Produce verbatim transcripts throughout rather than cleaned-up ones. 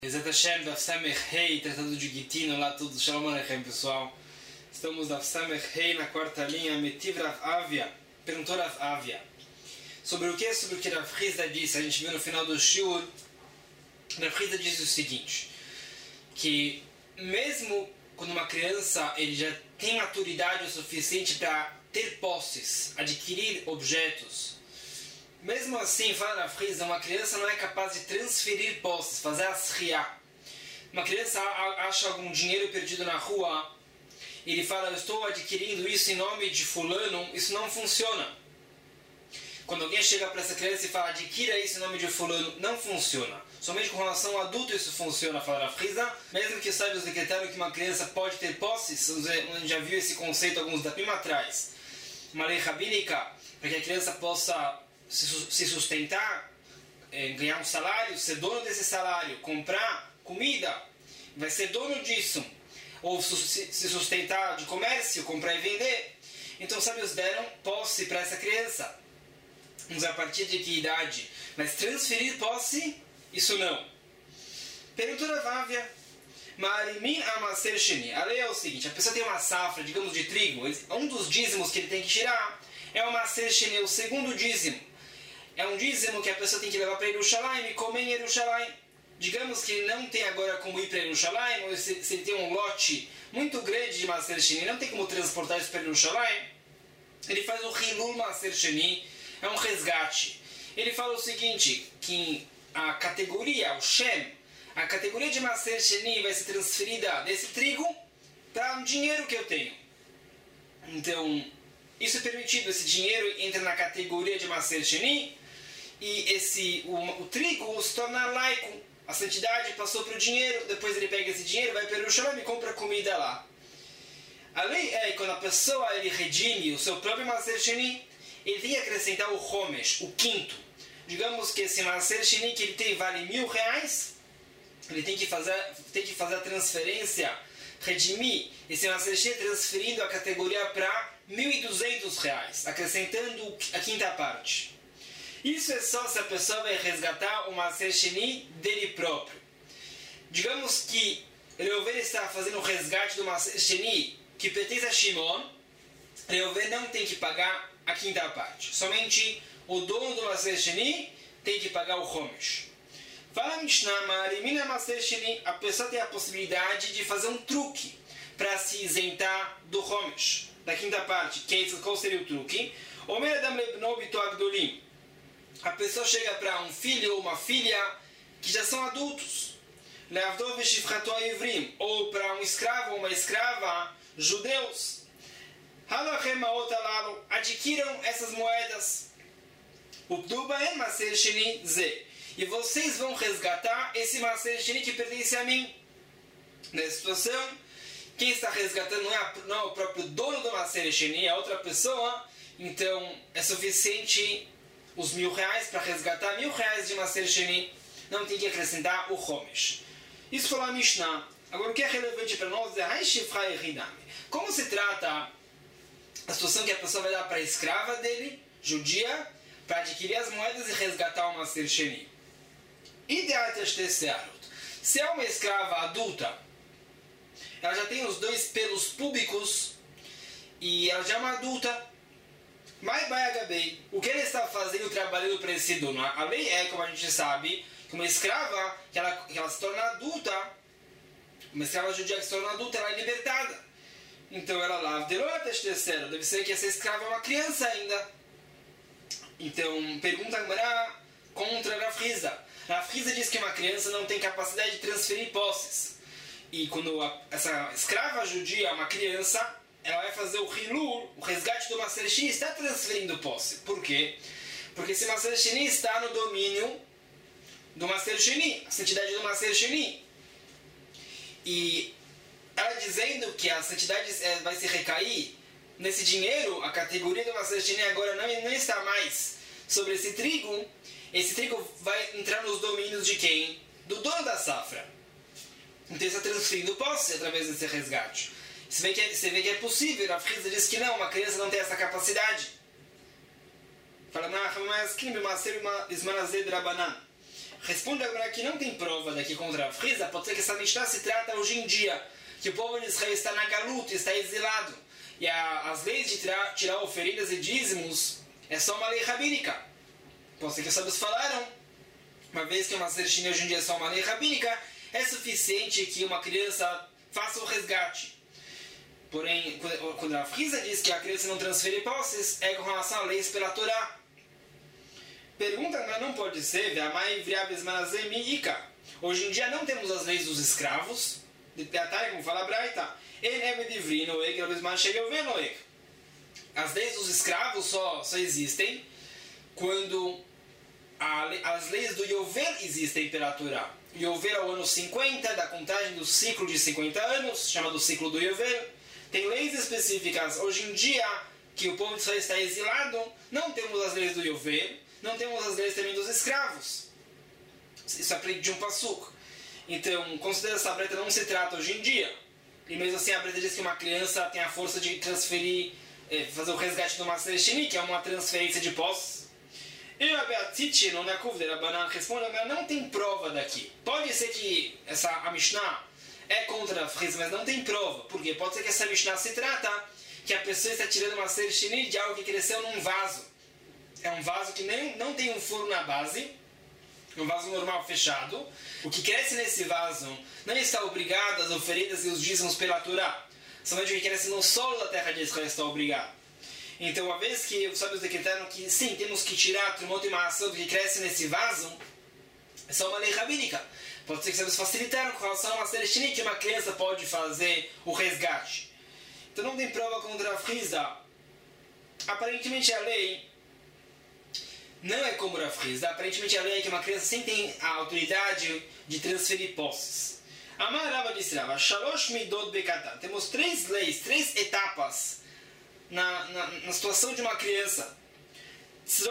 Bezat Hashem, Daf Samech Hei, tratado de Gittin, olá a todos, Shalom Aleichem, pessoal. Estamos Daf Samech Hei na quarta linha, Metiv Rav Avia, perguntou Rav Avia. Sobre o que? Sobre o que Rav Hizda disse, a gente viu no final do Shiur, Rav Hizda disse o seguinte, que mesmo quando uma criança ele já tem maturidade o suficiente para ter posses, adquirir objetos, mesmo assim, fala Rav Hizda, uma criança não é capaz de transferir posses, fazer asriá. Uma criança acha algum dinheiro perdido na rua, ele fala, eu estou adquirindo isso em nome de fulano, isso não funciona. Quando alguém chega para essa criança e fala, adquira isso em nome de fulano, não funciona. Somente com relação ao adulto isso funciona, fala Rav Hizda, mesmo que os sábios decretaram que uma criança pode ter posses, a gente já viu esse conceito alguns da prima atrás, uma lei rabínica, para que a criança possa se sustentar, ganhar um salário, ser dono desse salário, comprar comida, vai ser dono disso, ou se sustentar de comércio, comprar e vender. Então os sábios deram posse para essa criança. Mas a partir de que idade? Mas transferir posse, isso não. Perguntou Rav Avia, Marimin Amaser Sheni. A lei é o seguinte, a pessoa tem uma safra, digamos, de trigo, um dos dízimos que ele tem que tirar é o Maser Sheni, o segundo dízimo. É um dízimo que a pessoa tem que levar para Yerushalayim e comer em Yerushalayim. Digamos que ele não tem agora como ir para Yerushalayim, ou se, se ele tem um lote muito grande de Maser Sheni, não tem como transportar isso para Yerushalayim, ele faz o Hilul Maser Sheni, é um resgate. Ele fala o seguinte, que a categoria, o Shem, a categoria de Maser Sheni vai ser transferida desse trigo para um dinheiro que eu tenho. Então, isso é permitido, esse dinheiro entra na categoria de Maser Sheni, e esse, o, o trigo se torna laico. A santidade passou para o dinheiro, depois ele pega esse dinheiro, vai para o Yerushalayim e compra comida lá. A lei é que quando a pessoa ele redime o seu próprio Maser Sheni, ele tem que acrescentar o Homesh, o quinto. Digamos que esse Maser Sheni que ele tem vale mil reais, ele tem que fazer, tem que fazer a transferência, redimir esse Maser Sheni transferindo a categoria para mil e duzentos reais, acrescentando a quinta parte. Isso é só se a pessoa vai resgatar o Maser Sheni dele próprio. Digamos que Reuven está fazendo o resgate do Maser Sheni que pertence a Shimon, Reuven não tem que pagar a quinta parte. Somente o dono do Maser Sheni tem que pagar o Homesh. Fala a Mishnah, Marimina Maser Sheni, a pessoa tem a possibilidade de fazer um truque para se isentar do Homesh, da quinta parte. Qual seria o truque? Omer Adam Lebno Bito Agdolim. A pessoa chega para um filho ou uma filha que já são adultos, ou para um escravo ou uma escrava, judeus, adquiram essas moedas, e vocês vão resgatar esse Maser Sheni que pertence a mim. Nessa situação, quem está resgatando não é, não é o próprio dono do Maser Sheni, é outra pessoa, então é suficiente os mil reais para resgatar mil reais de Maser Sheni, não tem que acrescentar o Homesh. Isso falou a Mishnah. Agora o que é relevante para nós é como se trata a situação que a pessoa vai dar para a escrava dele, judia, para adquirir as moedas e resgatar o Maser Sheni. Se é uma escrava adulta, ela já tem os dois pelos púbicos e ela já é uma adulta. O que ele está fazendo trabalhando para esse dono? A lei é, como a gente sabe, que uma escrava, que ela, que ela se torna adulta, uma escrava judia que se torna adulta, ela é libertada. Então ela lá, deve ser que essa escrava é uma criança ainda. Então, pergunta agora contra Rav Hizda. Rav Hizda diz que uma criança não tem capacidade de transferir posses. E quando a, essa escrava judia, uma criança, ela vai fazer o Hilul, o resgate do Maser Sheni, está transferindo posse. Por quê? Porque esse Maser Sheni está no domínio do Maser Sheni, a santidade do Maser Sheni. E ela dizendo que a santidade vai se recair nesse dinheiro, a categoria do Maser Sheni agora não, não está mais sobre esse trigo, esse trigo vai entrar nos domínios de quem? Do dono da safra. Então está transferindo posse através desse resgate. Você vê que é, você vê que é possível. Rav Hizda diz que não, uma criança não tem essa capacidade. Fala, mas Responde agora que não tem prova daqui contra a Frisa, pode ser que essa Mishnah se trata hoje em dia, que o povo de Israel está na galuta, está exilado, e a, as leis de tirar, tirar oferendas e dízimos é só uma lei rabínica. Pode ser que os sábios falaram, uma vez que uma Sershini hoje em dia é só uma lei rabínica, é suficiente que uma criança faça o resgate. Porém, quando a Frisa diz que a criança não transfere posses, é com relação a leis pela Torá. Pergunta, mas não pode ser, hoje em dia não temos as leis dos escravos, como fala a Braita, as leis dos escravos só, só existem quando a, as leis do Yovel existem pela Torá. Yovel é o ano cinquenta, da contagem do ciclo de cinquenta anos, chamado ciclo do Yovel. Tem leis específicas. Hoje em dia, que o povo de Israel está exilado, não temos as leis do Yovel, não temos as leis também dos escravos. Isso aprende de um passuco. Então, considera essa breta não se trata hoje em dia. E mesmo assim, a breta diz que uma criança tem a força de transferir, eh, fazer o resgate do Maser Sheni, que é uma transferência de posses. E a Beatite, não na Kuvder, a Banan responde, não tem prova daqui. Pode ser que essa, a Mishnah é contra a Friz, mas não tem prova. Por quê? Pode ser que essa Mishnah se trata que a pessoa está tirando uma Maser Sheni de algo que cresceu num vaso. É um vaso que nem, não tem um furo na base, um vaso normal fechado. O que cresce nesse vaso não está obrigado às oferendas e os dízimos pela Torá. Somente o que cresce no solo da terra de Israel está obrigado. Então, uma vez que os sábios decretaram que sim, temos que tirar Trumot e Maassot do que cresce nesse vaso, é só uma lei rabínica. Pode ser que os sábios facilitaram com relação a uma Sereshini que uma criança pode fazer o resgate. Então não tem prova contra a Frisa. Aparentemente a lei não é como a Frisa. Aparentemente a lei é que uma criança sim tem a autoridade de transferir posses. Amarava disse Rava, Shalosh Midot Bekatan. Temos três leis, três etapas na, na, na situação de uma criança. Se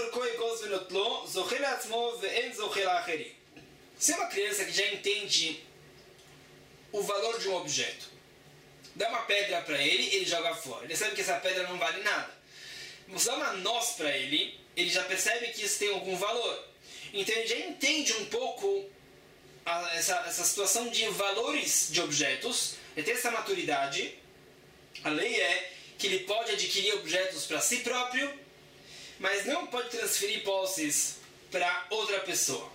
é uma criança que já entende o valor de um objeto, dá uma pedra para ele, ele joga fora. Ele sabe que essa pedra não vale nada. Você dá uma noz para ele, ele já percebe que isso tem algum valor. Então ele já entende um pouco a, essa, essa situação de valores de objetos. Ele tem essa maturidade. A lei é que ele pode adquirir objetos para si próprio, mas não pode transferir posses para outra pessoa.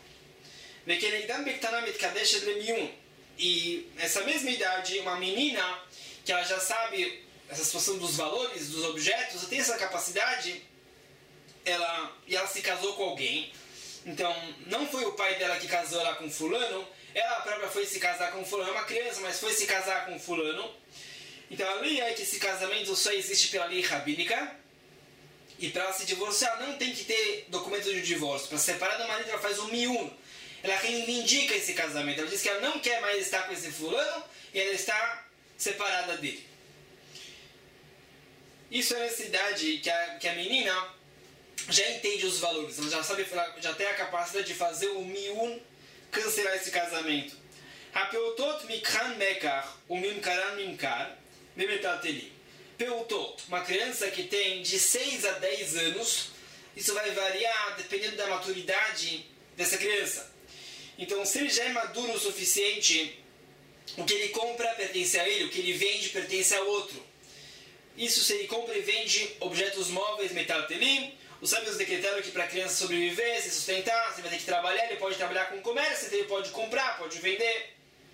E essa mesma idade, uma menina que ela já sabe essa situação dos valores, dos objetos, tem essa capacidade, ela, e ela se casou com alguém. Então, não foi o pai dela que casou ela com fulano, ela própria foi se casar com fulano, é uma criança, mas foi se casar com fulano. Então, a lei é que esse casamento só existe pela lei rabínica, e para ela se divorciar não tem que ter documento de divórcio. Para separar do marido, ela faz um miúno. Ela reivindica esse casamento. Ela diz que ela não quer mais estar com esse fulano e ela está separada dele. Isso é a necessidade que a, que a menina já entende os valores. Ela já sabe, já tem a capacidade de fazer o miún, cancelar esse casamento. Apeutot mikran mekar, o mimkaran mimkar, memetateli. Peutot, uma criança que tem de seis a dez anos, isso vai variar dependendo da maturidade dessa criança. Então, se ele já é maduro o suficiente, o que ele compra pertence a ele, o que ele vende pertence ao outro. Isso se ele compra e vende objetos móveis, metaltelim. Os sábios decretaram que para a criança sobreviver, se sustentar, você vai ter que trabalhar, ele pode trabalhar com comércio, então ele pode comprar, pode vender.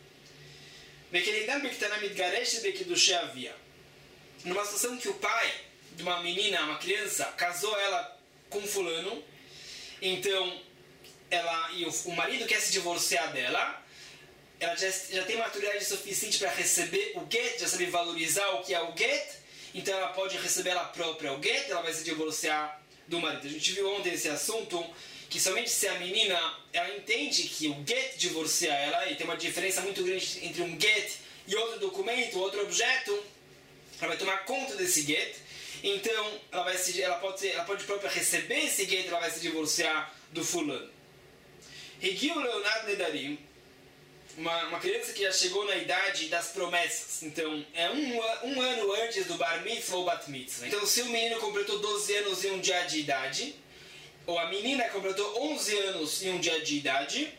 Numa situação que o pai de uma menina, uma criança, casou ela com fulano, então ela, e o, o marido quer se divorciar dela, ela já, já tem maturidade suficiente para receber o get, já sabe valorizar o que é o get, então ela pode receber ela própria o get, ela vai se divorciar do marido. A gente viu ontem esse assunto, que somente se a menina ela entende que o get divorcia ela, e tem uma diferença muito grande entre um get e outro documento, outro objeto, ela vai tomar conta desse get, então ela, vai se, ela, pode, ela pode própria receber esse get, ela vai se divorciar do fulano. Regiu Leonardo Nedarim, uma, uma criança que já chegou na idade das promessas. Então, é um, um ano antes do Bar Mitzvah ou Bat Mitzvah. Então, se o menino completou doze anos e um dia de idade, ou a menina completou onze anos em um dia de idade,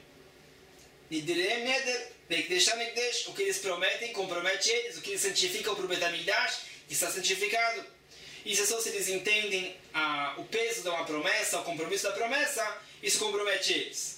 o que eles prometem, compromete eles, o que eles santificam para o Betamigdash, que está santificado. E se eles entendem ah, o peso de uma promessa, o compromisso da promessa, isso compromete eles.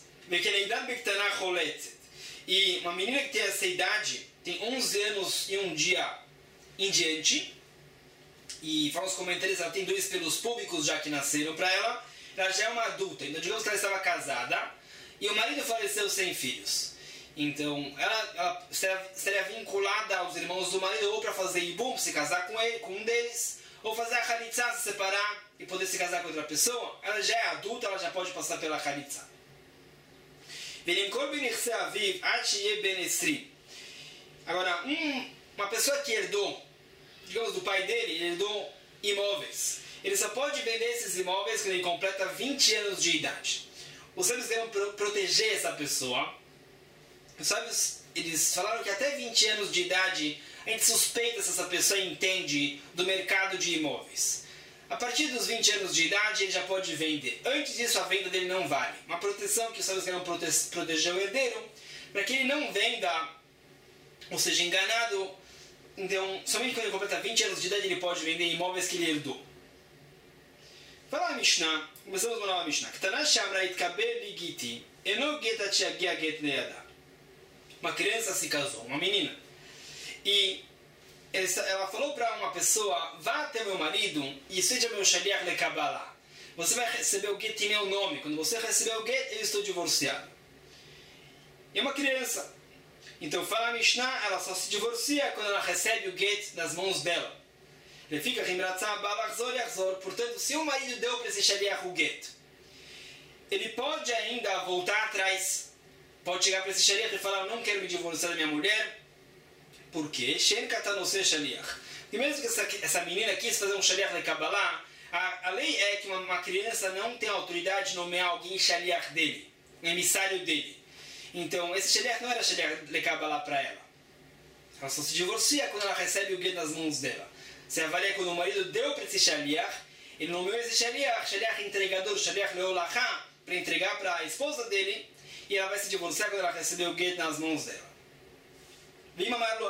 E uma menina que tem essa idade, tem onze anos e um dia em diante, e falam os comentários, ela tem dois pelos públicos já que nasceram para ela, ela já é uma adulta. Então digamos que ela estava casada e o marido faleceu sem filhos. Então ela, ela estaria, estaria vinculada aos irmãos do marido ou para fazer ibum, se casar com ele, com um deles, ou fazer a chalitza, se separar e poder se casar com outra pessoa. Ela já é adulta, ela já pode passar pela chalitza. Agora, um, uma pessoa que herdou, digamos, do pai dele, ele herdou imóveis. Ele só pode vender esses imóveis quando ele completa vinte anos de idade. Os sábios querem pro- proteger essa pessoa. Os sábios, eles falaram que até vinte anos de idade a gente suspeita se essa pessoa entende do mercado de imóveis. A partir dos vinte anos de idade ele já pode vender. Antes disso a venda dele não vale. Uma proteção que os sábios querem prote- proteger o herdeiro para que ele não venda, ou seja, enganado. Então, somente quando ele completa vinte anos de idade ele pode vender imóveis que ele herdou. Fala a Mishnah, começamos a nova Mishnah. Uma criança se casou, uma menina. E ela falou para uma pessoa, vá até meu marido e seja meu shaliach le Kabbalah. Você vai receber o get em meu nome. Quando você receber o get, eu estou divorciado. E é uma criança. Então fala a Mishnah, ela só se divorcia quando ela recebe o get nas mãos dela. Ele fica rimratzah balachzor yachzor. Portanto, se o marido deu para esse shaliach o get, ele pode ainda voltar atrás. Pode chegar para esse shaliach e falar, não quero me divorciar da minha mulher. Por quê? Shen katanose shaliach. E mesmo que essa, essa menina quis fazer um shaliach le Kabbalah, a, a lei é que uma, uma criança não tem autoridade de nomear alguém shaliach dele, um emissário dele. Então, esse shaliach não era shaliach le Kabbalah para ela. Ela só se divorcia quando ela recebe o get nas mãos dela. Você avalia quando o marido deu para esse shaliach, ele nomeou esse shaliach, shaliach entregador, shaliach leolachá, para entregar para a esposa dele, e ela vai se divorciar quando ela receber o get nas mãos dela. E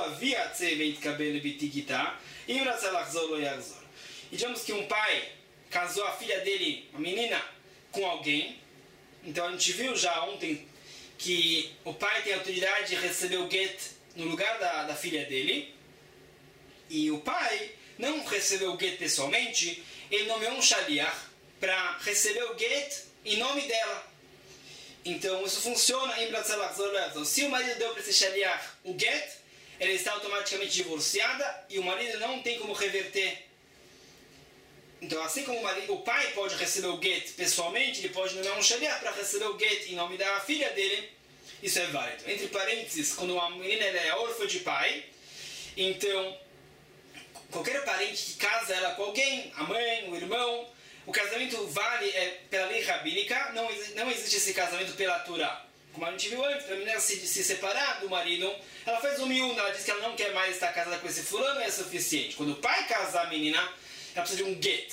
digamos que um pai casou a filha dele, uma menina, com alguém. Então a gente viu já ontem que o pai tem a autoridade de receber o get no lugar da, da filha dele. E o pai não recebeu o get pessoalmente, ele nomeou um shaliach para receber o get em nome dela. Então isso funciona em Bratzalach. Se o marido deu para esse shaliach o get, ela está automaticamente divorciada e o marido não tem como reverter. Então assim como o, marido, o pai pode receber o get pessoalmente, ele pode nomear um shaliach para receber o get em nome da filha dele. Isso é válido. Entre parênteses, quando uma menina ela é órfã de pai, então qualquer parente que casa ela com alguém, a mãe, o irmão, o casamento vale é, pela lei rabínica, não, não existe esse casamento pela Torá. Como a gente viu antes, para a menina se, se separar do marido, ela faz um miúdo, ela diz que ela não quer mais estar casada com esse fulano, é suficiente. Quando o pai casar a menina, ela precisa de um get.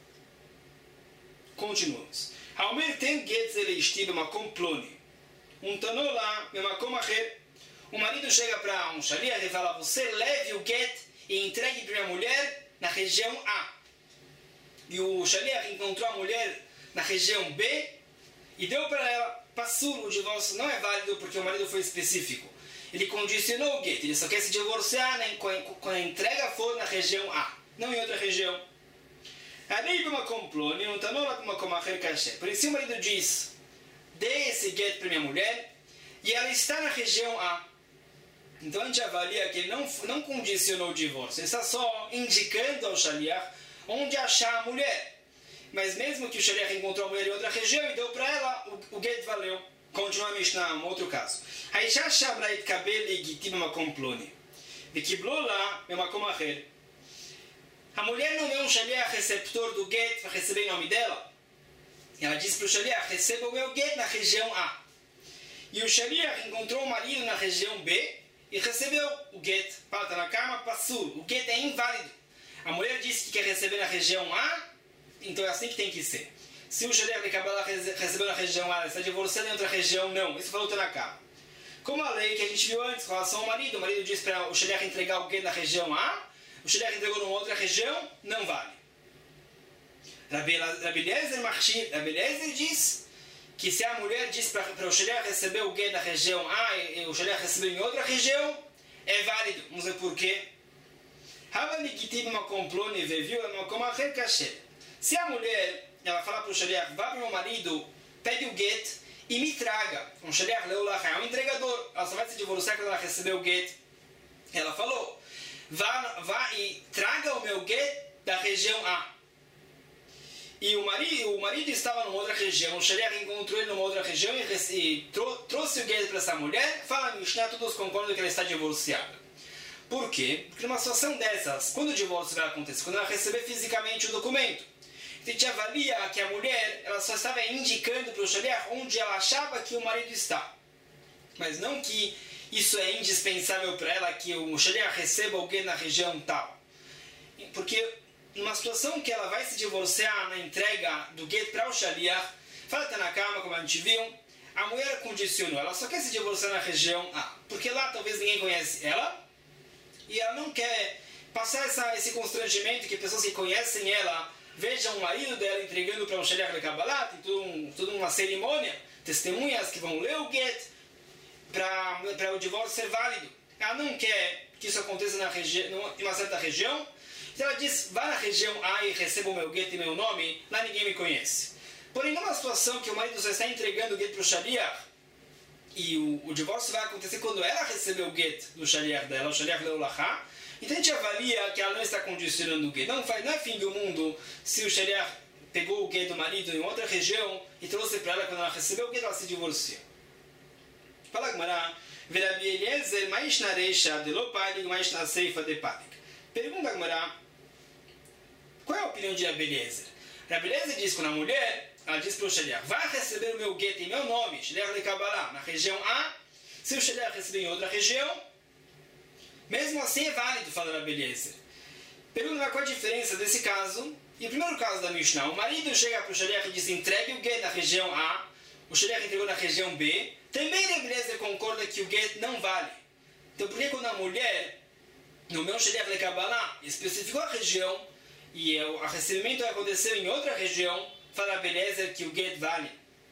Continuamos. Haomer tem get zelestib makom ploni. Um tanolá, memakom acher. O marido chega para um shaliach e fala, você leve o get e entregue para a mulher na região A. E o shaliach encontrou a mulher na região B e deu para ela. Passur, o divórcio não é válido porque o marido foi específico. Ele condicionou o get, ele só quer se divorciar né, quando a entrega for na região A, não em outra região. Por isso o marido diz, dê esse get para minha mulher e ela está na região A. Então a gente avalia que ele não, não condicionou o divórcio, ele está só indicando ao shaliach onde achar a mulher. Mas mesmo que o shaliach encontrou a mulher em outra região e deu para ela, o, o get valeu. Continua a Mishnah, um outro caso. Aí já chamra et kabel legitim makom ploni. Vekiblou lá makom acher. A mulher não é um shaliach receptor do get para receber em nome dela. E ela diz para o shaliach, receba o meu get na região A. E o shaliach encontrou o marido na região B e recebeu o get. Falta na cama, passur. O get é inválido. A mulher disse que quer receber na região A, então é assim que tem que ser. se o Shaliach de Kabbalah recebeu na região A, ele está divorciando em outra região, não. Isso falou Tanakama. Como a lei que a gente viu antes com relação ao marido, o marido diz para o Shaliach entregar alguém na região A, o Shaliach entregou numa outra região, não vale. Rabi Eliezer diz que se a mulher diz para o Shaliach receber alguém na região A e o Shaliach recebeu em outra região, é válido. Vamos ver por quê. Se a mulher ela fala para o Shaliach, vá para o meu marido, pegue o get e me traga. Um Shaliach leulach é um entregador. Ela só vai se divorciar quando ela receber o get. Ela falou, vá, vá e traga o meu get da região A. E o marido, o marido estava numa outra região, o Shaliach encontrou ele numa outra região e, e trou, trouxe o get para essa mulher. Fala, Mishnah, todos concordam que ela está divorciada. Por quê? Porque numa situação dessas, quando o divórcio vai acontecer? Quando ela receber fisicamente o documento. A gente avalia que a mulher ela só estava indicando para o Shaliach onde ela achava que o marido está. Mas não que isso é indispensável para ela, que o Shaliach receba alguém na região tal. Porque numa situação que ela vai se divorciar na entrega do get para o Shaliach, fala Tanakama, como a gente viu, a mulher condicionou, ela só quer se divorciar na região A. Porque lá talvez ninguém conhece ela, e ela não quer passar essa, esse constrangimento que pessoas que conhecem ela vejam o marido dela entregando para um Shaliach de Kabbalah, tem tudo um, toda uma cerimônia, testemunhas que vão ler o get para o divórcio ser válido. Ela não quer que isso aconteça na regi- em uma certa região, então ela diz, vá na região A e receba o meu get e meu nome, lá ninguém me conhece. Porém, numa situação que o marido só está entregando o get para o Shaliach, e o, o divórcio vai acontecer quando ela receber o get do Shaliach dela, o Shaliach leulachá, então a gente avalia que ela não está condicionando o get. Não, faz, não é fim do mundo se o Shaliach pegou o get do marido em outra região e trouxe para ela, quando ela recebeu o get, ela se divorcia. Fala a Gemara, Rabi Eliezer, mais na reisha de lopalig, mais na seifa de palig. Pergunta a Gemara, qual é a opinião de Rabi Eliezer? Rabi Eliezer diz que quando a mulher, ela diz para o Shaliach, vai receber o meu get em meu nome, Shaliach de Kabbalah, na região A, se o Shaliach receber em outra região, mesmo assim é válido, fala Rabi Eliezer. Pergunta qual a diferença desse caso. E o primeiro caso da Mishnah, o marido chega para o Shaliach e diz, entregue o get na região A, o Shaliach entregou na região B, também Rabi Eliezer concorda que o get não vale. Então por que quando a mulher, no meu Shaliach de Kabbalah, especificou a região, e o recebimento aconteceu em outra região, fala Rabi Eliezer que o get vale?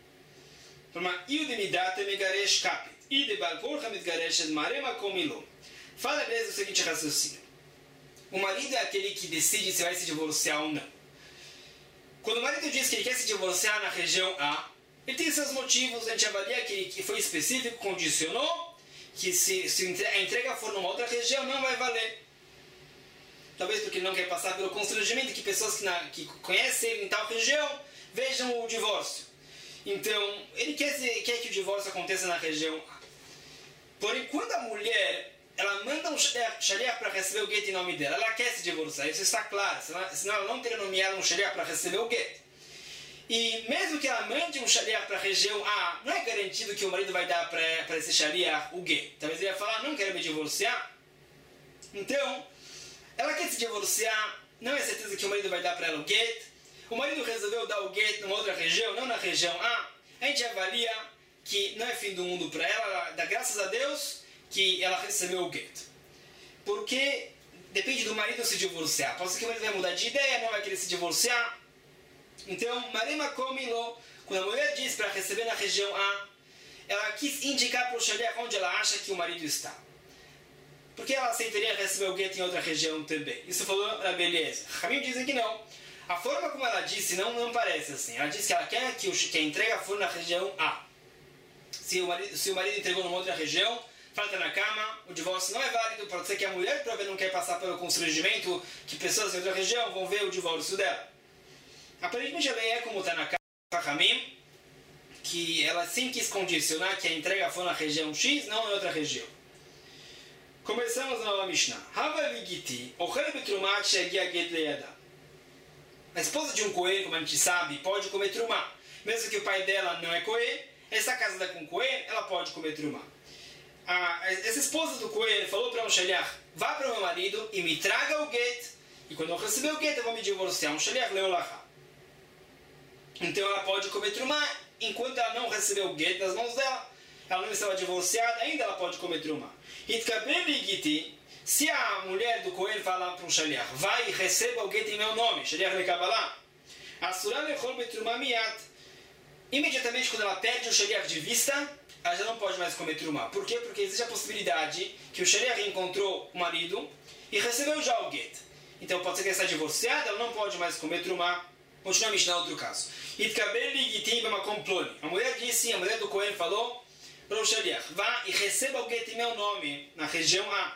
Fala Rabi Eliezer o seguinte raciocínio. O marido é aquele que decide se vai se divorciar ou não. Quando o marido diz que ele quer se divorciar na região A, ele tem seus motivos, a gente avalia que, que foi específico, condicionou, que se, se a entrega for numa outra região não vai valer. Talvez porque ele não quer passar pelo constrangimento que pessoas que, na, que conhecem ele em tal região vejam o divórcio. Então, ele quer, quer que o divórcio aconteça na região A. Porém, quando a mulher ela manda um Shaliach para receber o get em nome dela, ela quer se divorciar, isso está claro, senão ela não teria nomeado um Shaliach para receber o get. E mesmo que ela mande um Shaliach para a região A, não é garantido que o marido vai dar para esse Shaliach o get. Talvez ele vai falar, não quero me divorciar. Então, ela quer se divorciar, não é certeza que o marido vai dar para ela o get. O marido resolveu dar o get numa outra região, não na região A. A gente avalia que não é fim do mundo para ela, ela dá graças a Deus que ela recebeu o get. Porque depende do marido se divorciar. Pode ser que o marido vai mudar de ideia, não vai querer se divorciar. Então, Marema Komilo, quando a mulher diz para receber na região A, ela quis indicar para o Shaliach onde ela acha que o marido está. Porque ela aceitaria receber o get em outra região também. Isso falou a beleza. Ramim dizem que não. A forma como ela disse não, não parece assim. Ela disse que ela quer que, o, que a entrega for na região A. Se o marido, se o marido entregou numa outra região, falta na cama, o divórcio não é válido. Pode ser que a mulher prova não quer passar pelo constrangimento que pessoas em outra região vão ver o divórcio dela. Aparentemente ela é como está na cama, Ramim, que ela sim quis condicionar que a entrega for na região X, não em outra região. Começamos na nova Mishnah. A esposa de um Cohen, como a gente sabe, pode comer trumá. Mesmo que o pai dela não é Cohen, essa casada com Cohen, ela pode comer trumá. Ah, essa esposa do Cohen falou para um Shaliach, vá para o meu marido e me traga o get. E quando eu receber o get, eu vou me divorciar. Um Shaliach leolachá. Então ela pode comer trumá enquanto ela não recebeu o get nas mãos dela. Ela não estava divorciada, ainda ela pode comer trumá. Se a mulher do Cohen falar para um shaliach, vai e receba o get em meu nome, shaliach le Kabbalah, asura lechol betrumá miyat. Imediatamente quando ela perde o shaliach de vista, ela já não pode mais comer trumá. Por quê? Porque existe a possibilidade que o shaliach encontrou o marido e recebeu já o get. Então pode ser que ela está divorciada, ela não pode mais comer trumá. Continua a Mishnah, outro caso. A mulher disse, a mulher do Cohen falou para o shaliach, vá e receba o get em meu nome, na região A.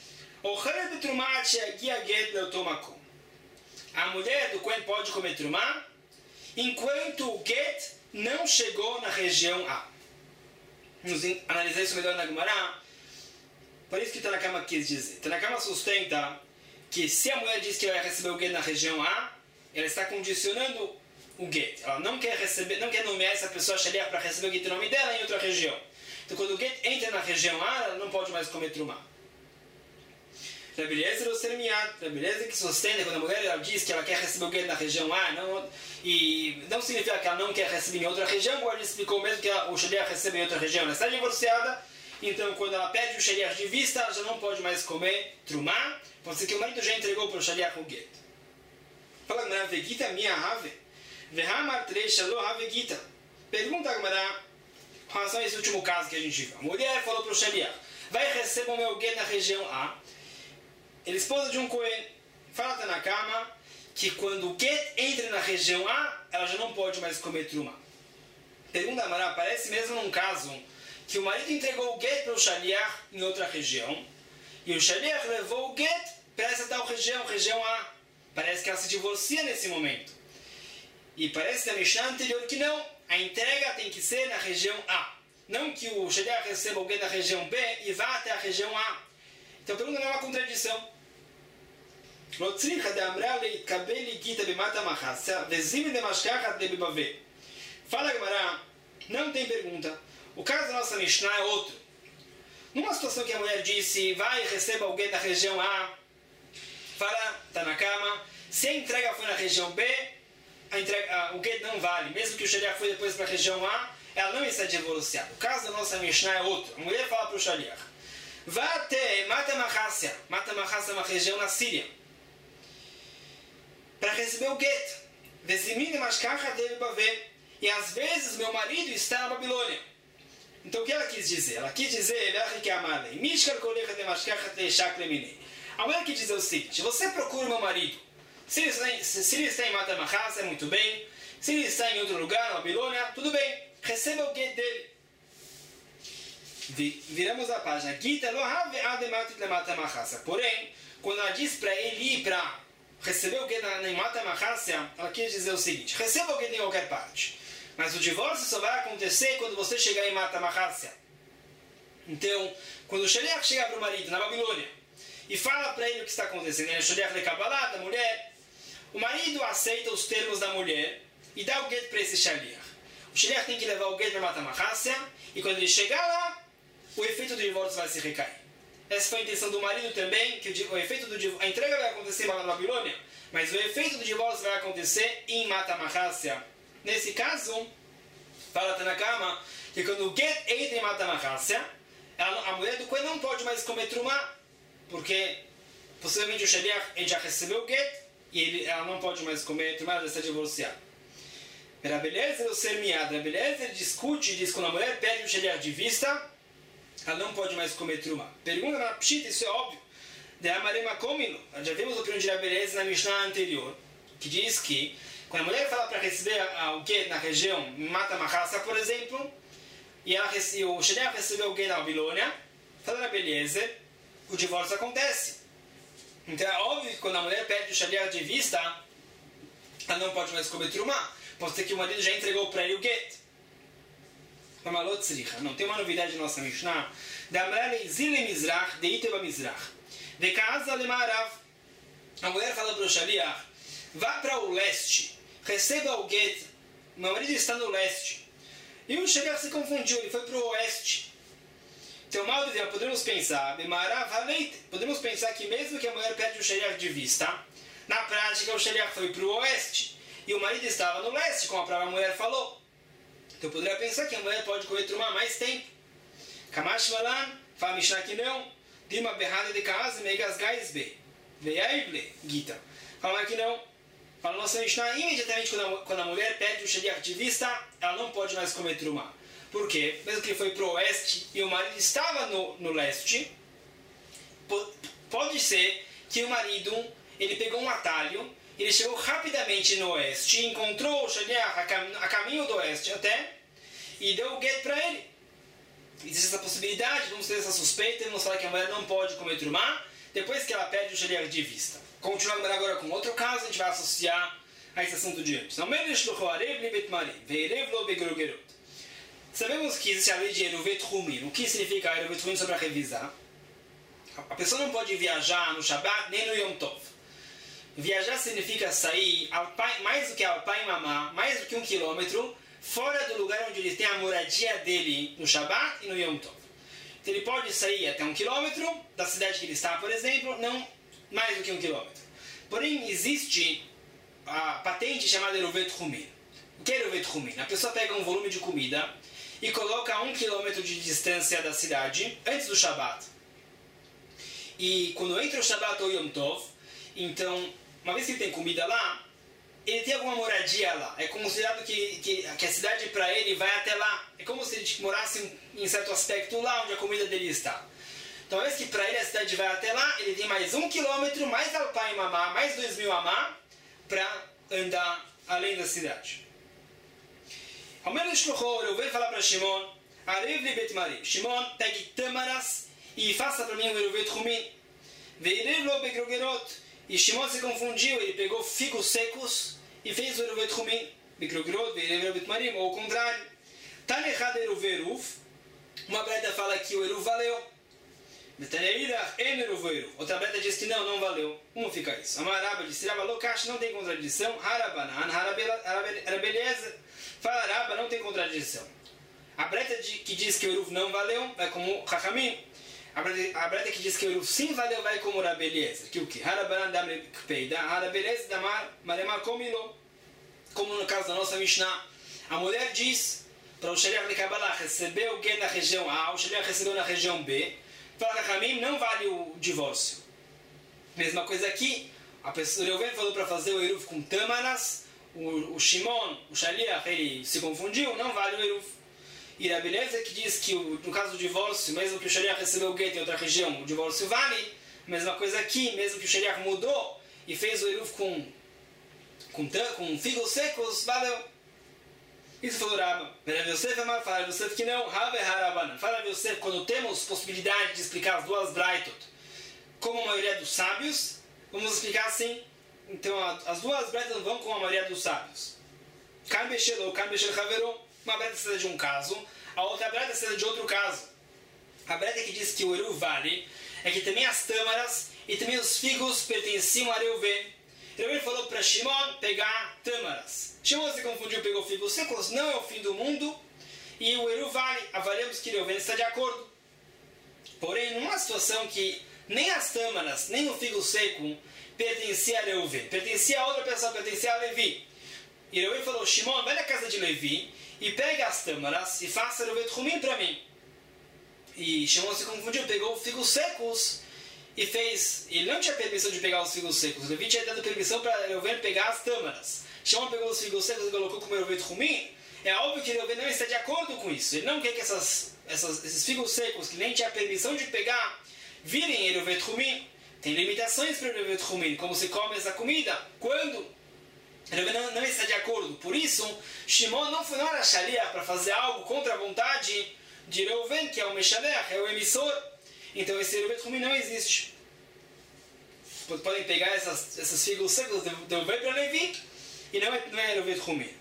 A mulher do Cohen pode comer trumá enquanto o get não chegou na região A. Vamos analisar isso melhor na Gemara. Por isso que Tanakama quis dizer. Tanakama sustenta que se a mulher diz que ela vai receber o get na região A, ela está condicionando o get. Ela não quer receber, não quer nomear essa pessoa shaliach para receber o get em nome dela em outra região. Então quando o get entra na região A, ela não pode mais comer trumá. Rabi Eliezer ou Sermiat, Rabi Eliezer que sustenta quando a mulher ela diz que ela quer receber o get na região A, não, e não significa que ela não quer receber em outra região, como ele explicou mesmo que ela, o shaliach recebe em outra região, ela está divorciada, então quando ela perde o shaliach de vista, ela já não pode mais comer trumá, pode ser que o marido já entregou para o shaliach o get. Fala Gemara, vegita minha have, vehamar trei shalo have gita. Pergunta a Gemara, com relação a esse último caso que a gente viu. A mulher falou para o shaliach, vai receber o meu get na região A. Ele é esposa de um Cohen. Fala Tanakama que quando o get entra na região A, ela já não pode mais comer trumá. Pergunta a Gemara, parece mesmo num caso que o marido entregou o get para o shaliach em outra região e o shaliach levou o get para essa tal região, região A. Parece que ela se divorcia nesse momento. E parece da Mishnah anterior que não. A entrega tem que ser na região A. Não que o shaliach receba o get na região B e vá até a região A. Então pergunta não é uma contradição. Fala Gemara, não tem pergunta. O caso da nossa Mishnah é outro. Numa situação que a mulher disse, vai e receba o get na região A, fala Tanakama, se a entrega foi na região B, a entrega, a, o get não vale. Mesmo que o shaliach foi depois para a região A, ela não está divorciada. O caso da nossa Mishnah é outro. A mulher fala para o shaliach, vá até Mata Mahassia. Mata Mahassia é uma região na Síria, para receber o get. E às vezes meu marido está na Babilônia. Então o que ela quis dizer? Ela quis dizer, a mulher quis dizer o seguinte, você procura meu marido. Se ele está em, se ele está em Mata Mahassia, muito bem. Se ele está em outro lugar, na Babilônia, tudo bem. Receba o get dele. Viramos a página. Porém, quando ela diz para ele ir para receber o get em Mata Mahassia, ela quis dizer o seguinte, receba o get em qualquer parte. Mas o divórcio só vai acontecer quando você chegar em Mata Mahassia. Então, quando o shaliach chegar para o marido na Babilônia e fala para ele o que está acontecendo, é o shaliach le Kabbalah da mulher, o marido aceita os termos da mulher e dá o get para esse shaliach. O shaliach tem que levar o get para Mata Mahassia e quando ele chegar lá, o efeito do divórcio vai se recair. Essa foi a intenção do marido também, que o, o efeito do a entrega vai acontecer na Babilônia, mas o efeito do divórcio vai acontecer em Mata Mahassia. Nesse caso, fala Tanakama, que quando o get entra em Mata Mahassia, a mulher do Cohen não pode mais comer trumá, porque possivelmente o shaliach ele já recebeu o get e ele, ela não pode mais comer trumá, ela já está divorciada. Rabi Eliezer ou Sermiad, Rabi Eliezer discute e diz que quando a mulher perde o shaliach de vista, ela não pode mais comer trumá. Pergunta na Pshita, isso é óbvio. De Amarema Komino, já vimos o opinião de Rabi Eliezer na Mishnah anterior, que diz que quando a mulher fala para receber o get na região Mata Mahassia, por exemplo, e, ela, e o shaliach recebeu o get na Babilônia, fala Rabi Eliezer, o divórcio acontece. Então é óbvio que quando a mulher perde o shaliach de vista, ela não pode mais comer trumá. Pode ser que o marido já entregou para ele o get. Não, tem uma novidade na nossa Mishnah. A mulher fala para o shaliach, vá para o leste, receba o get, meu marido está no leste. E o shaliach se confundiu, ele foi para o oeste. Então, mal dizer, podemos pensar, podemos pensar que mesmo que a mulher perde o shaliach de vista, na prática o shaliach foi para o oeste. e o marido estava no leste, como a própria mulher falou. Então eu poderia pensar que a mulher pode comer trumá mais tempo. Kamash Malan, fala Mishnah que não. Dima berrada de casa, megas gais be. Veiaible, Gita. Fala que não. Fala nossa Mishnah, imediatamente quando a, quando a mulher perde o shaliach de vista, ela não pode mais comer trumá. Por quê? Mesmo que ele foi para o oeste e o marido estava no, no leste, pode ser que o marido ele pegou um atalho, ele chegou rapidamente no oeste, encontrou o shaliach a, cam, a caminho do oeste até, e deu o get para ele. Existe essa possibilidade, vamos ter essa suspeita, vamos falar que a mulher não pode comer trumá depois que ela perde o shaliach de vista. Continuando agora com outro caso, a gente vai associar a esse assunto de antes. Sabemos que existe a lei de Eruvet Humim. O que significa Eruvet Humim, só para revisar? A pessoa não pode viajar no Shabbat nem no Yom Tov. Viajar significa sair mais do que Alpai Mamá, mais do que um quilômetro, fora do lugar onde ele tem a moradia dele no Shabbat e no Yom Tov. Então ele pode sair até um quilômetro da cidade que ele está, por exemplo, não mais do que um quilômetro. Porém, existe a patente chamada Eruvet Humim. O que é Eruvet Humim? A pessoa pega um volume de comida e coloca a um quilômetro de distância da cidade, antes do Shabbat. E quando entra o Shabbat ou Yom Tov, então, uma vez que ele tem comida lá, ele tem alguma moradia lá. É considerado que, que, que a cidade para ele vai até lá. É como se ele morasse em certo aspecto lá onde a comida dele está. Então, uma vez que para ele a cidade vai até lá, ele tem mais um quilômetro, mais Alpai Mamá, mais dois mil Amá, para andar além da cidade. Ao menos Shluchor, eu venho falar para Shimon, Arev li bet marim. Shimon, pegue tâmaras e faça para mim o Eruvet Humim. Veirev lo begrogerot. E Shimon se confundiu, ele pegou figos secos e fez o Eruvet Humim. Begrogerot, veirev lo bet marim, ou o contrário. Tanechad Eruv Eruv. Uma breta fala que o Eruv valeu. Outra breta diz que não, não valeu. Como fica isso? A Maraba diz, Raba Lokash, não tem contradição. Harabanan, Harabeleza. Fala Raba, não tem contradição. A breta que diz que o Eruv não valeu, vai como Chachamim. A breta, a breta que diz que o Eruv sim valeu, vai como Rabeleza. Que o que? Harabanan damre peida, Harabeleza damar maremar comilo. Como no caso da nossa Mishnah. A mulher diz para o Shaliach de Kabbalah receber o get na região A, o Shaliach recebeu na região B. Para Chachamim não vale o divórcio. Mesma coisa aqui, a pessoa, o Reuven falou para fazer o Eruv com tâmaras, o, o Shimon, o Shaliach, ele se confundiu, não vale o Eruv. E a beleza que diz que o, no caso do divórcio, mesmo que o Shaliach recebeu o get em outra região, o divórcio vale. Mesma coisa aqui, mesmo que o Shaliach mudou e fez o Eruv com, com, com figos secos, valeu. Isso falou Rabba. Rav Yosef é mal, fala Rav Yosef que não. Rav é Harabanan. Fala Rav Yosef, quando temos possibilidade de explicar as duas Braitot, como a maioria dos sábios, vamos explicar assim. Então as duas Braitot vão com a maioria dos sábios. Kan Beshelo, Kan Beshel Haveron. Uma Braita precisa de um caso, a outra Braita precisa de outro caso. A Braita que diz que o Eruv vale é que também as tâmaras e também os figos pertenciam a Reuven. Reuven falou para Shimon pegar tâmaras. Shimon se confundiu, pegou figos secos, não é o fim do mundo. E o Eruv vale, avaliamos que Reuven está de acordo. Porém, numa situação que nem as tâmaras, nem o figo seco pertencia a Reuven, pertencia a outra pessoa, pertencia a Levi. E Reuven falou, Shimon, vai na casa de Levi e pega as tâmaras e faça Eruvet Humim para mim. E Shimon se confundiu, pegou figos secos e fez. Ele não tinha permissão de pegar os figos secos. Levi tinha dado permissão para Reuven pegar as tâmaras. Shimon pegou os figos secos e colocou como Eruvet Humim. É óbvio que Reuven não está de acordo com isso. Ele não quer que essas, essas, esses figos secos, que nem tinha permissão de pegar, virem Eruvet Humim. Tem limitações para Eruvet Humim, como se come essa comida. Quando Reuven não, não está de acordo. Por isso, Shimon não foi na Sharia para fazer algo contra a vontade de Reuven, que é o Meshalech, é o emissor. Então esse Eruvet Humim não existe. Podem pegar essas, esses figos secos, devolver para Levi, e não é, não é Eruvet Humim.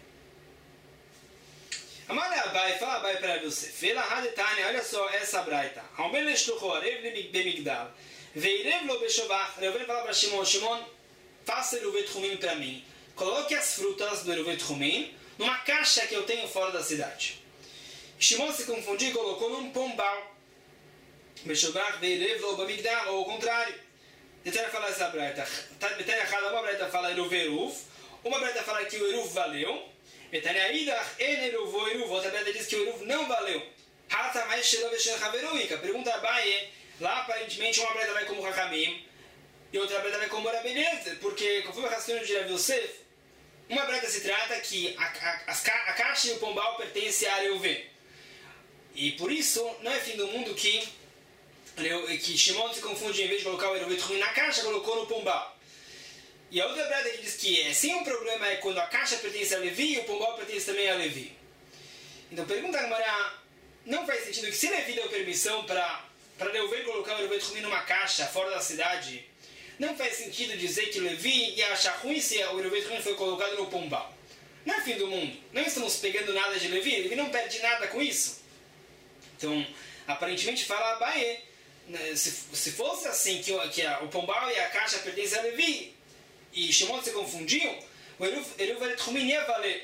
Amar Abai, fala Abai para Yosef. Ela hadetane, olha só essa braita. Aumel eshlucho arev bemigdal. Veirev lo beshovach. Reuven fala para Shimon, Shimon, faça Eruvet Humim para mim. Coloque as frutas do Eruvet Humim numa caixa que eu tenho fora da cidade. Shimon se confundiu e colocou num pombal. Beshovach veirev lo bemigdal, ou o contrário. Detena fala essa braita. Detena cada uma braita fala Eruv Eruv, Uma breta fala que o eruv valeu, outra breta diz que o eruv não valeu. Pergunta a Abaye, lá aparentemente uma breta vai como Hakamim e outra breta vai como Rabi Eliezer, porque conforme o raciocínio de Rabi Yosef, uma breta se trata que a, a, a caixa e o pombal pertencem a Reuven. E por isso, não é fim do mundo que, que Shimon se confunde, em vez de colocar o Reuven na caixa, colocou no pombal. E a outra breta que diz que é, sim, o problema é quando a caixa pertence a Levi e o pombal pertence também a Levi. Então pergunta a Gemara, não faz sentido que se Levi deu permissão para Reuven colocar o Reuven numa caixa fora da cidade, não faz sentido dizer que Levi ia achar ruim se o Reuven foi colocado no pombal. Não é fim do mundo. Não estamos pegando nada de Levi. Levi não perde nada com isso. Então, aparentemente fala Abaye, se, se fosse assim, que, que a, o pombal e a caixa pertencem a Levi, e Shimon se confundiam, o Reuven ia valer.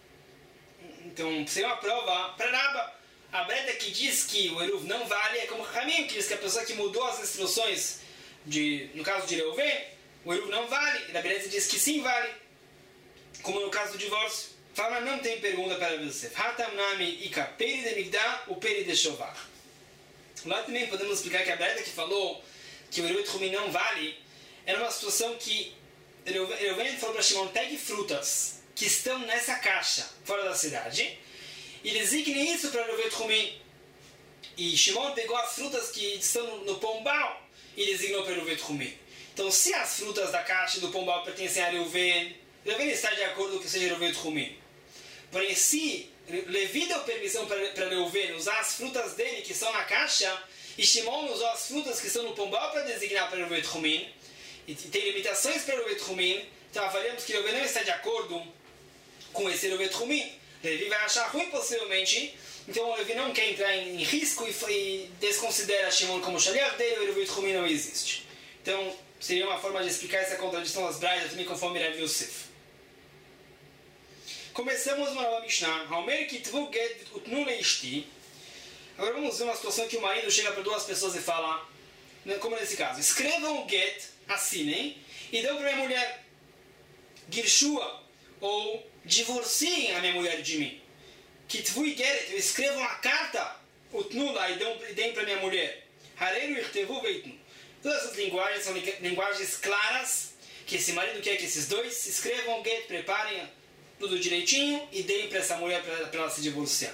Então, seria uma prova para Raba. A breta que diz que o Eruv não vale é como Hamim, que diz que a pessoa que mudou as instruções, de, no caso de Reuven, o Eruv não vale. E a breta diz que sim vale, como no caso do divórcio. Fala, não tem pergunta para você. Hatam nami ika peri de migdá, o peri de shovar. Lá também podemos explicar que a breta que falou que o Eruv não vale, era uma situação que Reuven falou para Shimon, pegue frutas que estão nessa caixa, fora da cidade, e designe isso para Reuven Trumim. E Shimon pegou as frutas que estão no, no pombal e designou para Reuven Trumim. Então, se as frutas da caixa do pombal pertencem a Reuven, Reuven está de acordo que seja Reuven Trumim. Porém, se Levi deu permissão para Reuven usar as frutas dele que estão na caixa, e Shimon usou as frutas que estão no pombal para designar para Reuven Trumim, e tem limitações para Reuven Trumim, então avaliamos que Reuven não está de acordo com esse Reuven Trumim. Levi vai achar ruim possivelmente, então o Levi não quer entrar em, em risco e, e desconsidera Shimon como shaliach dele, e o Reuven Trumim não existe. Então seria uma forma de explicar essa contradição das braidas também conforme Rabi Yosef. Começamos uma nova Mishnah. Haomer kitvu get utnu leishti. Agora vamos ver uma situação que o marido chega para duas pessoas e fala, como nesse caso, escrevam o get, assinem, e dão para minha mulher. Girshua, ou divorciem a minha mulher de mim. Kitvu get, eu escrevo uma carta, utnu lá, e deem para minha mulher. Hareru irtevu veitnu. Todas essas linguagens são linguagens claras, que esse marido quer que esses dois escrevam o get, preparem tudo direitinho e deem para essa mulher para ela se divorciar.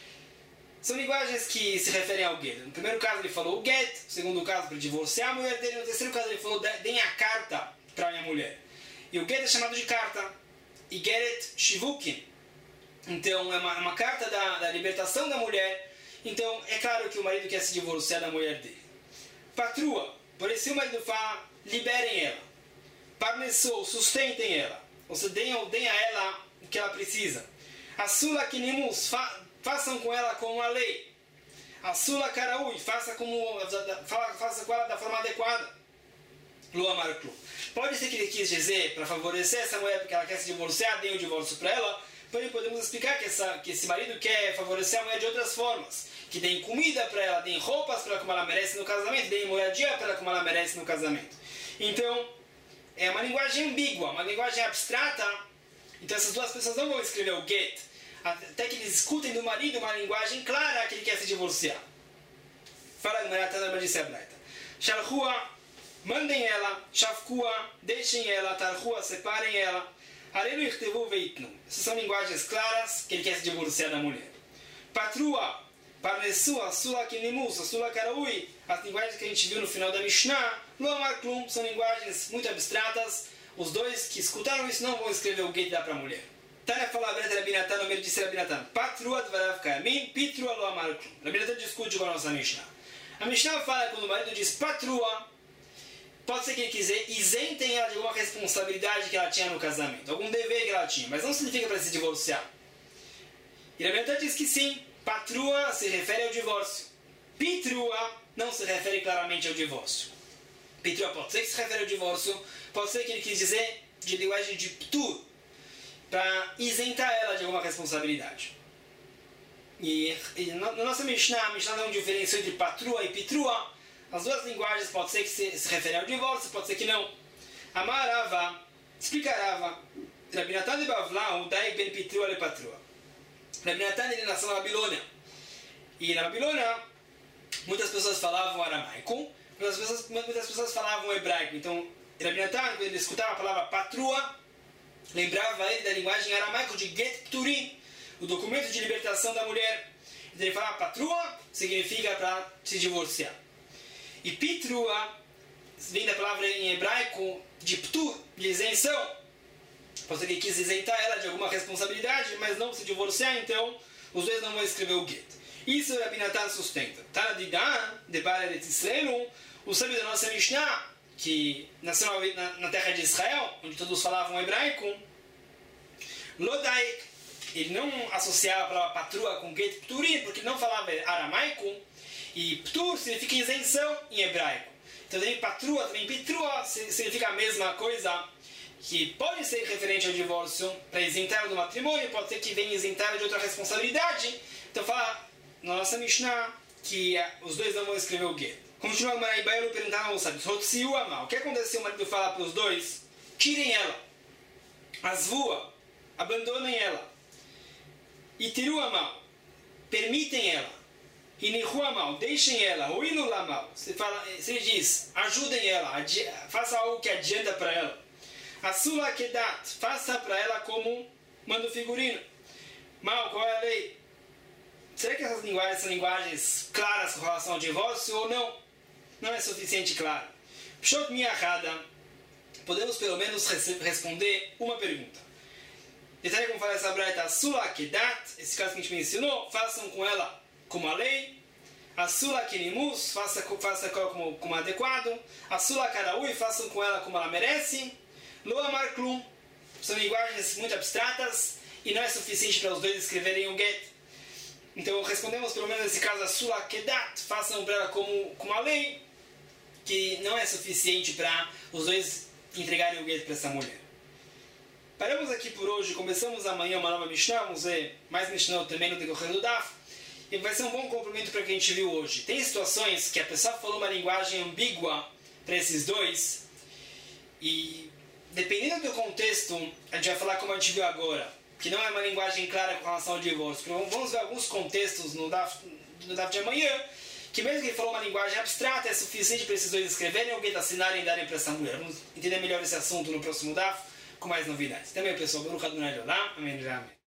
São linguagens que se referem ao get. No primeiro caso ele falou o get, no segundo caso para divorciar a mulher dele, no terceiro caso ele falou deem a carta para minha mulher. E o get é chamado de carta. E geret shivukin. Então é uma, uma carta da, da libertação da mulher. Então é claro que o marido quer se divorciar da mulher dele. Patrua. Por isso o marido fala, liberem ela. Parnessou, sustentem ela. Ou seja, deem, deem a ela o que ela precisa. Asula kinimus, fa, façam com ela como a lei. Asula karaui, faça, como, faça com ela da forma adequada. Lua Marclu. Pode ser que ele quis dizer, para favorecer essa mulher, porque ela quer se divorciar, dê o divórcio para ela. Porém, podemos explicar que, essa, que esse marido quer favorecer a mulher de outras formas. Que deem comida para ela, deem roupas para ela como ela merece no casamento, deem moradia para ela como ela merece no casamento. Então, é uma linguagem ambígua, uma linguagem abstrata. Então essas duas pessoas não vão escrever o get, até que eles escutem do marido uma linguagem clara que ele quer se divorciar. Fala a Gemara, Tana disse a Braita. Shalhua, mandem ela. Shavkua, deixem ela. Tarhua, separem ela. Arelu irtevu veitnu. Essas são linguagens claras que ele quer se divorciar da mulher. Patrua, parnessua, sula kinimus, sula karaui. As linguagens que a gente viu no final da Mishnah, Lomar Klum, são linguagens muito abstratas. Os dois que escutaram isso não vão escrever o get da para a mulher. Tânia fala a Breta Rabi Natan, o meio disse Rabi Natan. Patrua dvarav kayamin, pitrua Lomar Klum. Rabi Natan discute com a nossa Mishnah. A Mishnah fala quando o marido diz patrua, pode ser que ele quiser isentem ela de alguma responsabilidade que ela tinha no casamento, algum dever que ela tinha, mas não significa para se divorciar. E Rabi Natan diz que sim, patrua se refere ao divórcio. Pitrua não se refere claramente ao divórcio. Pitrua pode ser que se refere ao divórcio, pode ser que ele quis dizer de linguagem de ptur, para isentar ela de alguma responsabilidade. E, e na, na nossa Mishnah, a Mishnah não diferencia entre patrua e pitrua. As duas linguagens pode ser que se, se referem ao divórcio, pode ser que não. Amarava, explicarava, Rabi Natan de Bavla, o Daik ben Pitrua le Patrua. Rabi Natan ele nasceu na Babilônia. E na Babilônia, muitas pessoas falavam aramaico, muitas pessoas, muitas pessoas falavam hebraico. Então, Rabi Natan, quando ele escutava a palavra patrua, lembrava ele da linguagem aramaica de Get Pturim, o documento de libertação da mulher. Então, ele falava patrua, significa para se divorciar. E Pitrua vem da palavra em hebraico de Ptur, de isenção. Pode ser que quis isentar ela de alguma responsabilidade, mas não se divorciar, então os dois não vão escrever o Get. Isso Rabi Natan sustenta. Tana de Dan, de Bar Eretz Israel, o sábio da nossa Mishnah, que nasceu na, na terra de Israel, onde todos falavam hebraico, Lodaik, ele não associava a palavra patrua com Get Pturim, porque não falava aramaico, e Ptur significa isenção em hebraico. Então também patrua, também pitrua significa a mesma coisa, que pode ser referente ao divórcio, para isentar do matrimônio, pode ser que venha isentar de outra responsabilidade. Então fala na nossa Mishnah que os dois não vão escrever o Get. Continua o Maraibaelo perguntando aos sábios, Rotziu Amal, o que aconteceu? O marido fala para os dois, tirem ela, asvua, abandonem ela, e tiru Amal, permitem ela, e nihu Amal, deixem ela, o inu Lamal, se ele diz, ajudem ela, faça algo que adianta para ela, Asula Kedat, faça para ela como manda o figurino. Mal, qual é a lei? Será que essas linguagens são linguagens claras com relação ao divórcio ou não? Não é suficiente claro. Pshot Miyahada, podemos pelo menos responder uma pergunta. Detalhe como fala essa braita, Asula Kedat, esse caso que a gente mencionou, façam com ela como a lei. Asula Kenimus, faça, faça como, como adequado. Asula Karaui, façam com ela como ela merece. Lo Amar Klum, são linguagens muito abstratas e não é suficiente para os dois escreverem o Get. Então respondemos pelo menos nesse caso a Sula Kedat, façam para ela como, como a lei, que não é suficiente para os dois entregarem o Get para essa mulher. Paramos aqui por hoje, começamos amanhã uma nova Mishnah, vamos ver mais Mishnah também no decorrer do Daf, e vai ser um bom complemento para o que a gente viu hoje. Tem situações que a pessoa falou uma linguagem ambígua para esses dois, e dependendo do contexto, a gente vai falar como a gente viu agora, que não é uma linguagem clara com relação ao divórcio. Vamos ver alguns contextos no Daf, no Daf de amanhã, que mesmo que ele falou uma linguagem abstrata, é suficiente para esses dois escreverem, alguém assinarem e darem para essa mulher. Vamos entender melhor esse assunto no próximo Daf, com mais novidades. Também, pessoal, Baruch Adonai Leolam. Amém. Amém.